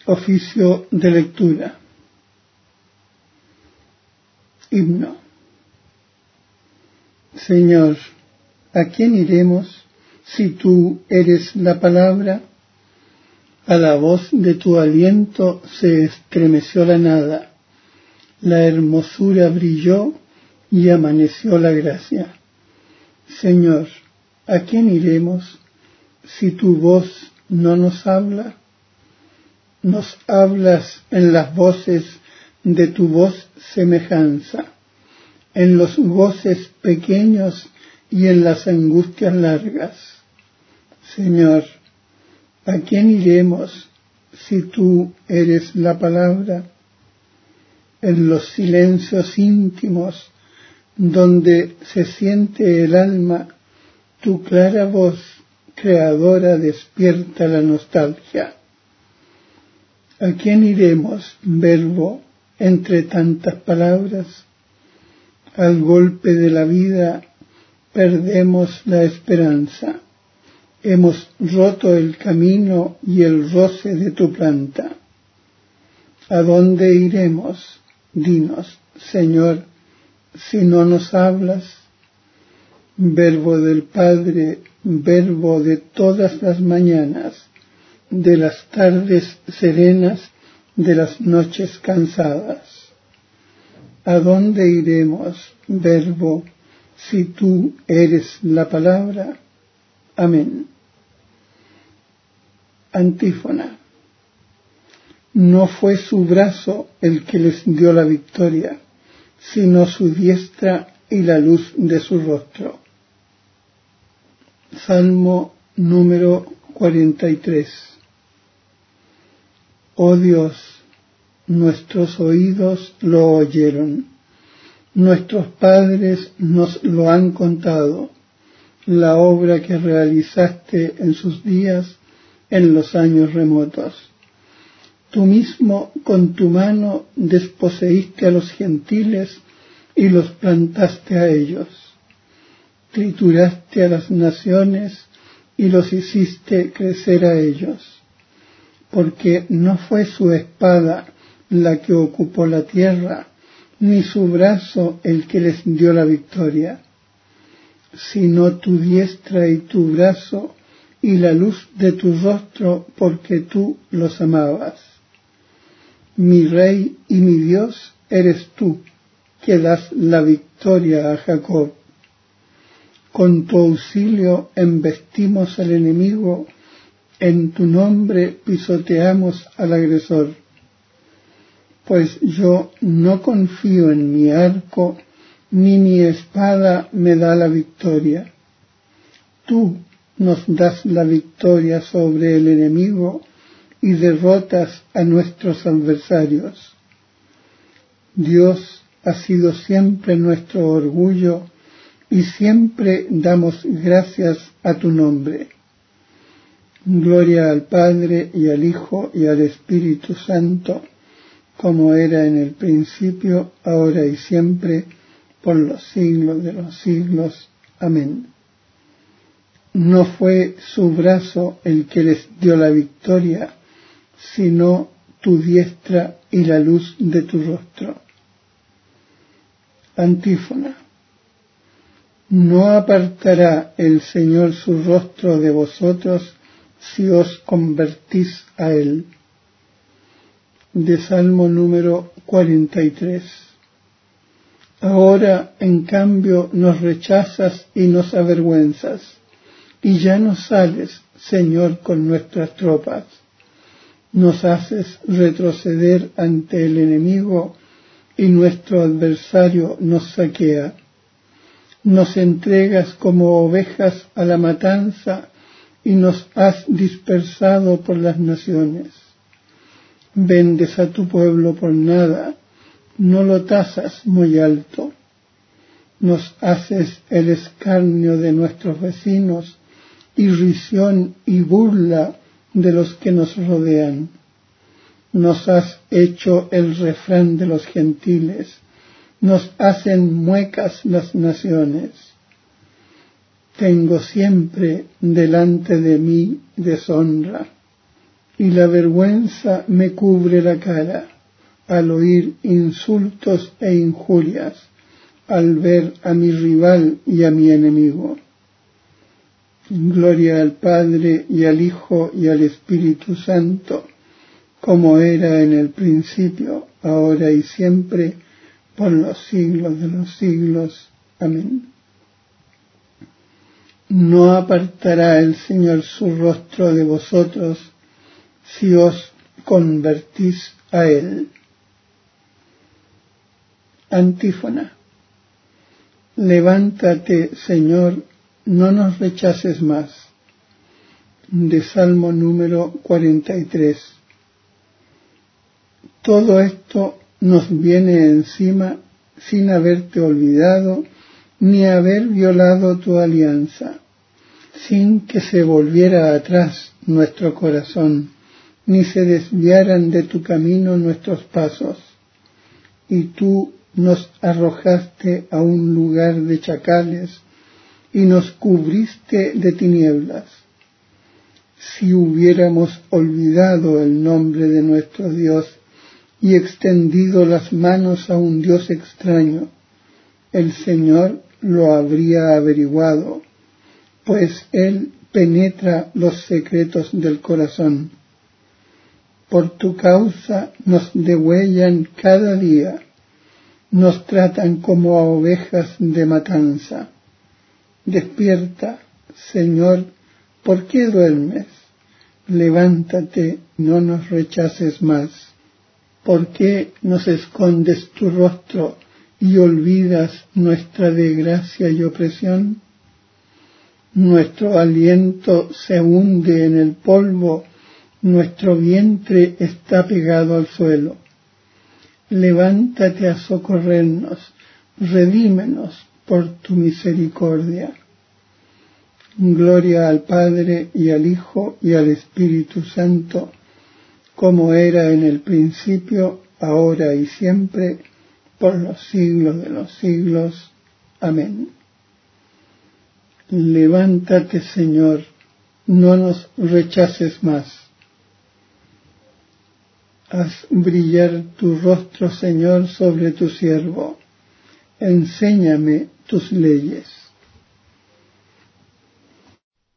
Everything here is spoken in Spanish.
Oficio de lectura. Himno. Señor, ¿a quién iremos si tú eres la palabra? A la voz de tu aliento se estremeció la nada, la hermosura brilló y amaneció la gracia. Señor, ¿a quién iremos si tu voz no nos habla? Nos hablas en las voces de tu voz semejanza, en los goces pequeños y en las angustias largas. Señor, ¿a quién iremos si tú eres la palabra? En los silencios íntimos, donde se siente el alma, tu clara voz creadora despierta la nostalgia. ¿A quién iremos, Verbo, entre tantas palabras? Al golpe de la vida perdemos la esperanza. Hemos roto el camino y el roce de tu planta. ¿A dónde iremos? Dinos, Señor, si no nos hablas. Verbo del Padre, verbo de todas las mañanas, de las tardes serenas, de las noches cansadas. ¿A dónde iremos, Verbo, si tú eres la palabra? Amén. Antífona. No fue su brazo el que les dio la victoria, sino su diestra y la luz de su rostro. Salmo número 43. Oh Dios, nuestros oídos lo oyeron, nuestros padres nos lo han contado, la obra que realizaste en sus días, en los años remotos. Tú mismo con tu mano desposeíste a los gentiles y los plantaste a ellos. Trituraste a las naciones y los hiciste crecer a ellos. Porque no fue su espada la que ocupó la tierra, ni su brazo el que les dio la victoria, sino tu diestra y tu brazo y la luz de tu rostro, porque tú los amabas. Mi Rey y mi Dios eres tú, que das la victoria a Jacob. Con tu auxilio embestimos al enemigo, en tu nombre pisoteamos al agresor. Pues yo no confío en mi arco, ni mi espada me da la victoria. Tú nos das la victoria sobre el enemigo y derrotas a nuestros adversarios. Dios ha sido siempre nuestro orgullo y siempre damos gracias a tu nombre. Gloria al Padre y al Hijo y al Espíritu Santo, como era en el principio, ahora y siempre, por los siglos de los siglos. Amén. No fue su brazo el que les dio la victoria, sino tu diestra y la luz de tu rostro. Antífona. No apartará el Señor su rostro de vosotros si os convertís a Él. De Salmo número 43. Ahora, en cambio, nos rechazas y nos avergüenzas, y ya no sales, Señor, con nuestras tropas. Nos haces retroceder ante el enemigo, y nuestro adversario nos saquea. Nos entregas como ovejas a la matanza, y nos has dispersado por las naciones. Vendes a tu pueblo por nada, no lo tasas muy alto. Nos haces el escarnio de nuestros vecinos, irrisión y burla de los que nos rodean. Nos has hecho el refrán de los gentiles, nos hacen muecas las naciones. Tengo siempre delante de mí deshonra, y la vergüenza me cubre la cara al oír insultos e injurias, al ver a mi rival y a mi enemigo. Gloria al Padre y al Hijo y al Espíritu Santo, como era en el principio, ahora y siempre, por los siglos de los siglos. Amén. No apartará el Señor su rostro de vosotros si os convertís a Él. Antífona. Levántate, Señor, no nos rechaces más. De Salmo número 43. Todo esto nos viene encima sin haberte olvidado ni haber violado tu alianza, sin que se volviera atrás nuestro corazón, ni se desviaran de tu camino nuestros pasos. Y tú nos arrojaste a un lugar de chacales y nos cubriste de tinieblas. Si hubiéramos olvidado el nombre de nuestro Dios y extendido las manos a un Dios extraño, el Señor lo habría averiguado, pues Él penetra los secretos del corazón. Por tu causa nos degüellan cada día, nos tratan como a ovejas de matanza. Despierta, Señor, ¿por qué duermes? Levántate, no nos rechaces más. ¿Por qué nos escondes tu rostro y olvidas nuestra desgracia y opresión? Nuestro aliento se hunde en el polvo, nuestro vientre está pegado al suelo. Levántate a socorrernos, redímenos por tu misericordia. Gloria al Padre y al Hijo y al Espíritu Santo, como era en el principio, ahora y siempre, por los siglos de los siglos. Amén. Levántate, Señor, no nos rechaces más. Haz brillar tu rostro, Señor, sobre tu siervo. Enséñame tus leyes.